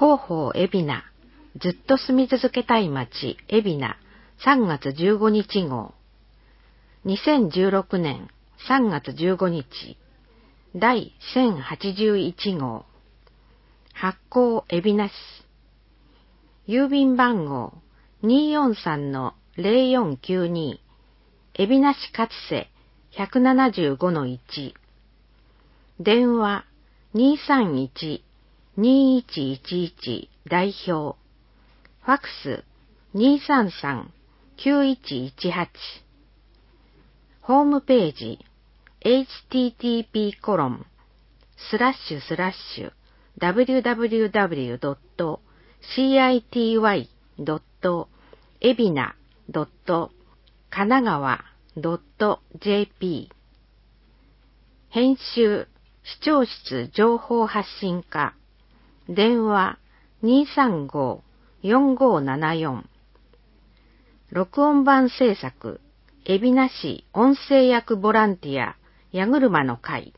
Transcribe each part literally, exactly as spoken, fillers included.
広報海老名、ずっと住み続けたい街海老名さんがつじゅうごにち号。にせんじゅうろくねんさんがつじゅうごにち、だいせんはちじゅういち号。発行海老名市。郵便番号 にーよんさんのぜろよんきゅうに、海老名市勝瀬 ひゃくななじゅうごのいち。電話 にーさんいち にーいちいちいち 代表。ファックス にーさんさん きゅういちいちはち。ホームページ エイチティーティーピーコロンスラッシュスラッシュダブリューダブリューダブリュードットシーアイティーワイドットエビナドットかながわドットジェーピー。編集視聴室情報発信課。電話 にーさんご よんごななよん。録音版制作海老名市音声役ボランティア矢車の会。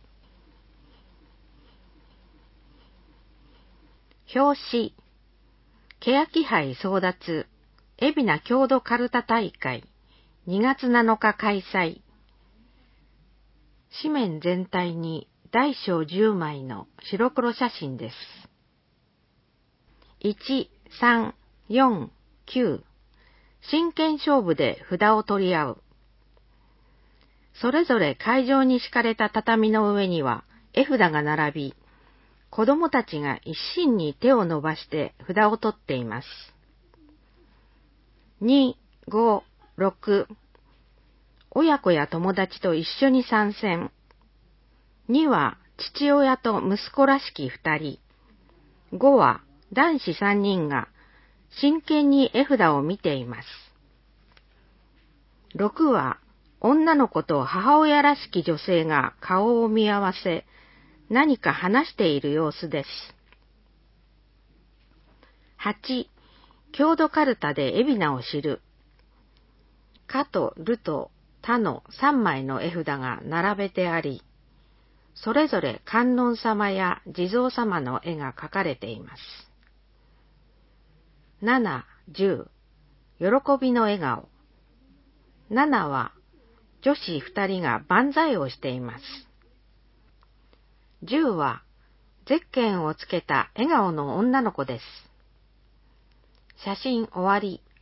表紙欅杯争奪海老名郷土かるた大会にがつなのか開催。紙面全体に大小じゅうまいの白黒写真です。いち、さん、よん、きゅう。真剣勝負で札を取り合う。それぞれ会場に敷かれた畳の上には絵札が並び、子供たちが一心に手を伸ばして札を取っています。に、ご、ろく。親子や友達と一緒に参戦。には父親と息子らしき二人。ごは男子三人が真剣に絵札を見ています。ろくは女の子と母親らしき女性が顔を見合わせ、何か話している様子です。はち、郷土かるたで海老名を知る。かとるとたのさんまいの絵札が並べてあり、それぞれ観音様や地蔵様の絵が描かれています。なな、じゅう、喜びの笑顔。ななは女子ふたりが万歳をしています。じゅうはゼッケンをつけた笑顔の女の子です。写真終わり。